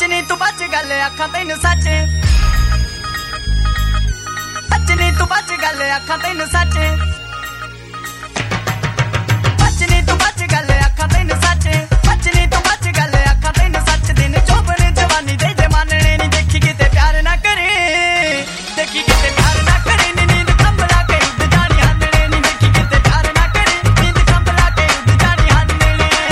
नी तू बच गल आखा तेन सच, बच नी तू बच गल आखा तेन सच, बच नी तू बच गल आखा तेन सच, बच नी तू बच गल आखा तेन सच। दिन चौबन जवानी दे जे मानने नी देखी किते प्यार ना करे, देखी किते प्यार ना करे नी नींद कंबला के उड़ जानी हानने नी देखी किते प्यार ना करे नींद कंबला के उड़ जानी हानने।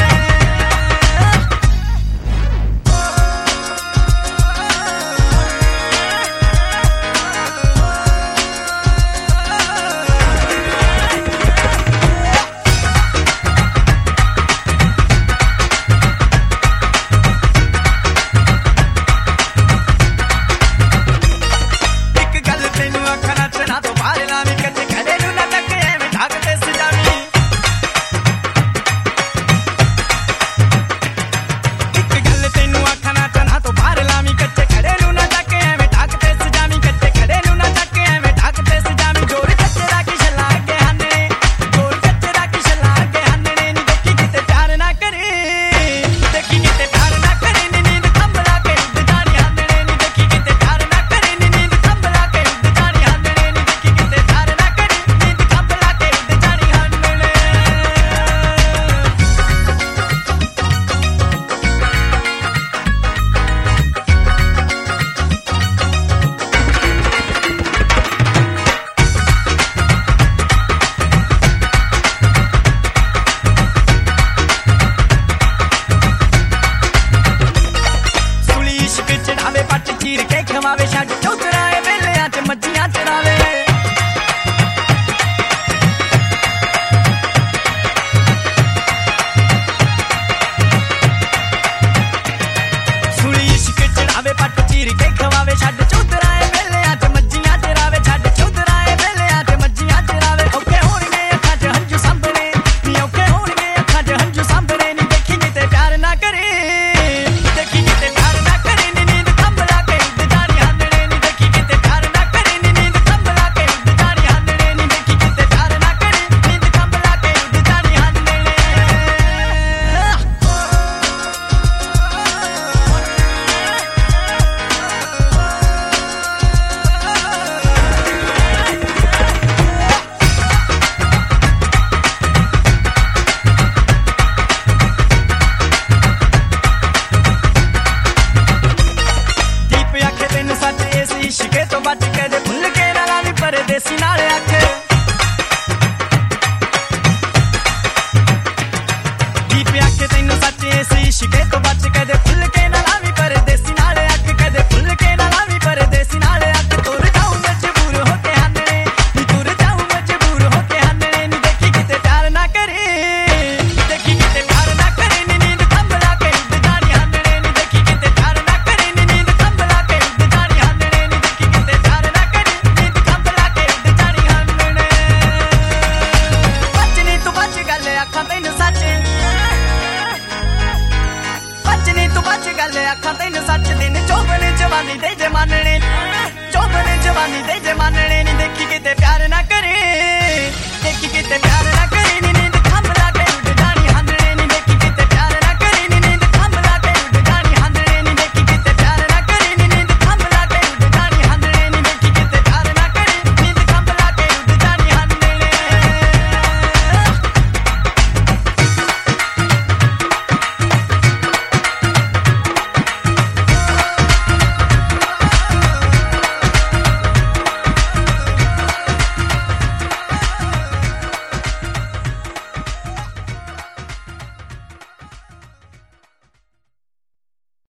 चीर के खवावे छड़ चौतराए वेलियां च मज्जियां चरावे, सुली इश्क चढ़ावे पट चीर के खवावे छड़ चौतराए वेलियां च मज्जियां चरावे, छड़ चौतराए वेलियां च मज्जियां चरावे। औखे होणगे अखां च हंजू सांभणे नी, औखे होणगे अखां च हंजू सांभणे नी देखी किते प्यार ना करे, देखी किते प्यार ना करे नी नींद कंबला के उड़ जानी हानने नी देखी किते प्यार ना करे नी नींद कंबला के उड़ जानी हानने नी देखी किते प्यार ना करे नींद कंबला के उड़ जानी हानने। दीप आखे तेन सच इस इश्के तो बच के दे भुल के ना लावी परदेसी नाल आखे, दीप आखे तेन सच इस इश्के तो बच के दे भुल के ना लावी परदेसी नाल आखे, कदे भुल के ना लावी परदेसी नाल आखे। तुर जाऊं मजबूर होके हानने नी, तुर जाऊं मजबूर होके हानने नी देखी किते प्यार ना करे, देखी किते प्यार ना करे नी नींद कंबला के उड़ जानी हानने नी देखी किते प्यार ना करे नी नींद कंबला के उड़ जानी हानने नी देखी किते प्यार ना करे नींद कंबला के उड़ जानी हानने। बच नी तू बच गल आखा तेन सच, बच नी तू बच गल आखा तेन सच। दिन चौबन जवानी दे जे मानने, चौबन जवानी दे जे मानने नी देखी किते प्यार ना करे, देखी किते प्यार ना करे।